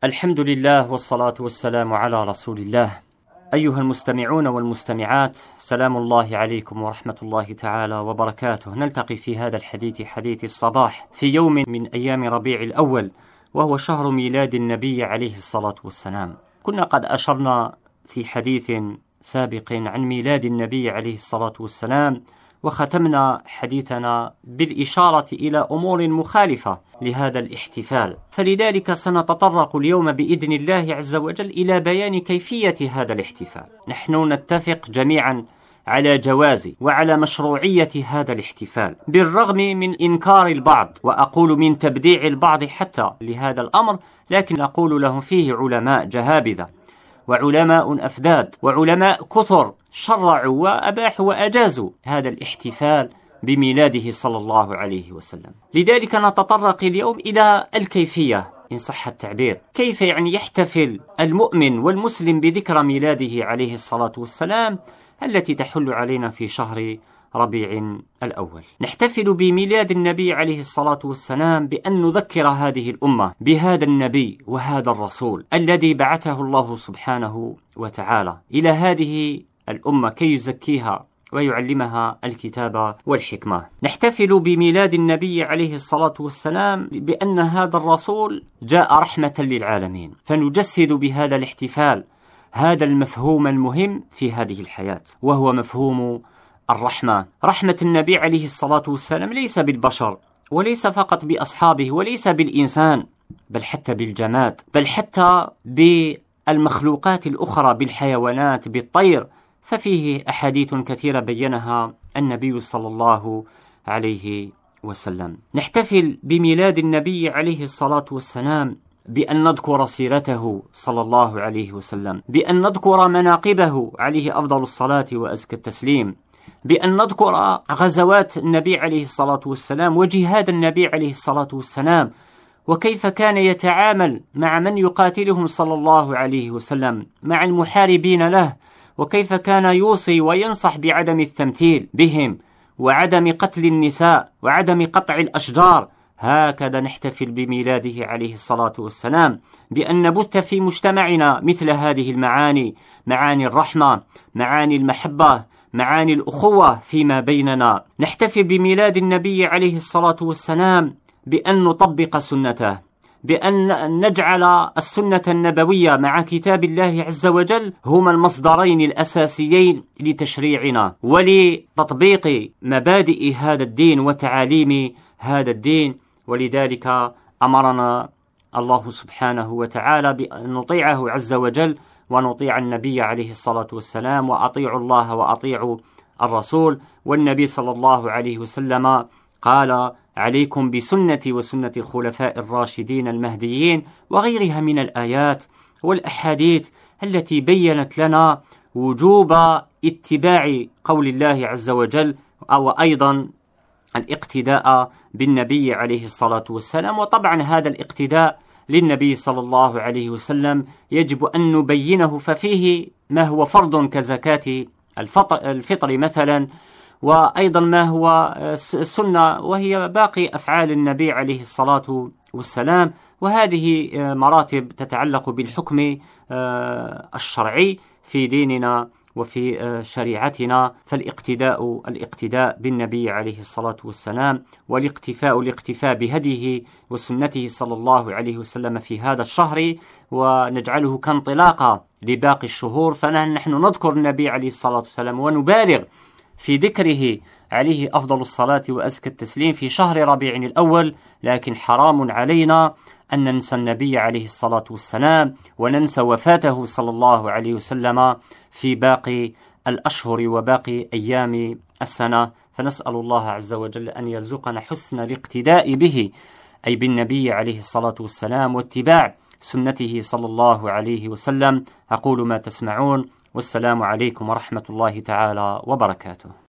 الحمد لله والصلاة والسلام على رسول الله. أيها المستمعون والمستمعات، سلام الله عليكم ورحمة الله تعالى وبركاته. نلتقي في هذا الحديث، حديث الصباح، في يوم من أيام ربيع الأول، وهو شهر ميلاد النبي عليه الصلاة والسلام. كنا قد أشرنا في حديث سابق عن ميلاد النبي عليه الصلاة والسلام، وختمنا حديثنا بالإشارة إلى أمور مخالفة لهذا الاحتفال، فلذلك سنتطرق اليوم بإذن الله عز وجل إلى بيان كيفية هذا الاحتفال. نحن نتفق جميعا على جواز وعلى مشروعية هذا الاحتفال، بالرغم من إنكار البعض، وأقول من تبديع البعض حتى لهذا الأمر، لكن أقول لهم فيه علماء جهابذة وعلماء أفذاذ وعلماء كثر شرعوا وأباحوا وأجازوا هذا الاحتفال بميلاده صلى الله عليه وسلم. لذلك نتطرق اليوم إلى الكيفية إن صح التعبير، كيف يحتفل المؤمن والمسلم بذكرى ميلاده عليه الصلاة والسلام التي تحل علينا في شهر ربيع الأول. نحتفل بميلاد النبي عليه الصلاة والسلام بأن نذكر هذه الأمة بهذا النبي وهذا الرسول الذي بعثه الله سبحانه وتعالى إلى هذه الأمة كي يزكيها ويعلمها الكتاب والحكمة. نحتفل بميلاد النبي عليه الصلاة والسلام بأن هذا الرسول جاء رحمة للعالمين، فنجسد بهذا الاحتفال هذا المفهوم المهم في هذه الحياة، وهو مفهوم الرحمة. رحمة النبي عليه الصلاة والسلام ليس بالبشر، وليس فقط بأصحابه، وليس بالإنسان، بل حتى بالجماد، بل حتى بالمخلوقات الأخرى، بالحيوانات، بالطير، ففيه أحاديث كثيرة بينها النبي صلى الله عليه وسلم. نحتفل بميلاد النبي عليه الصلاة والسلام بأن نذكر سيرته صلى الله عليه وسلم، بأن نذكر مناقبه عليه أفضل الصلاة وأزكى التسليم، بأن نذكر غزوات النبي عليه الصلاة والسلام وجهاد النبي عليه الصلاة والسلام، وكيف كان يتعامل مع من يقاتلهم صلى الله عليه وسلم، مع المحاربين له، وكيف كان يوصي وينصح بعدم التمثيل بهم، وعدم قتل النساء، وعدم قطع الأشجار. هكذا نحتفل بميلاده عليه الصلاة والسلام، بأن نبث في مجتمعنا مثل هذه المعاني، معاني الرحمة، معاني المحبة، معاني الأخوة فيما بيننا. نحتفل بميلاد النبي عليه الصلاة والسلام بأن نطبق سنته، بأن نجعل السنة النبوية مع كتاب الله عز وجل هما المصدرين الأساسيين لتشريعنا ولتطبيق مبادئ هذا الدين وتعاليم هذا الدين. ولذلك أمرنا الله سبحانه وتعالى بأن نطيعه عز وجل ونطيع النبي عليه الصلاة والسلام، وأطيعوا الله وأطيعوا الرسول. والنبي صلى الله عليه وسلم قال: عليكم بسنتي وسنة الخلفاء الراشدين المهديين، وغيرها من الآيات والأحاديث التي بيّنت لنا وجوب اتباع قول الله عز وجل، أو أيضا الاقتداء بالنبي عليه الصلاة والسلام. وطبعا هذا الاقتداء للنبي صلى الله عليه وسلم يجب أن نبينه، ففيه ما هو فرض كزكاة الفطر مثلا، وأيضا ما هو السنة وهي باقي أفعال النبي عليه الصلاة والسلام. وهذه مراتب تتعلق بالحكم الشرعي في ديننا وفي شريعتنا. فالاقتداء بالنبي عليه الصلاة والسلام، والاقتفاء بهديه وسنته صلى الله عليه وسلم في هذا الشهر، ونجعله كانطلاقة لباقي الشهور. فنحن نذكر النبي عليه الصلاة والسلام ونبالغ في ذكره عليه أفضل الصلاة وأزكى التسليم في شهر ربيع الأول، لكن حرام علينا أن ننسى النبي عليه الصلاة والسلام وننسى وفاته صلى الله عليه وسلم في باقي الأشهر وباقي أيام السنة. فنسأل الله عز وجل أن يرزقنا حسن الاقتداء به، أي بالنبي عليه الصلاة والسلام، واتباع سنته صلى الله عليه وسلم. أقول ما تسمعون، والسلام عليكم ورحمة الله تعالى وبركاته.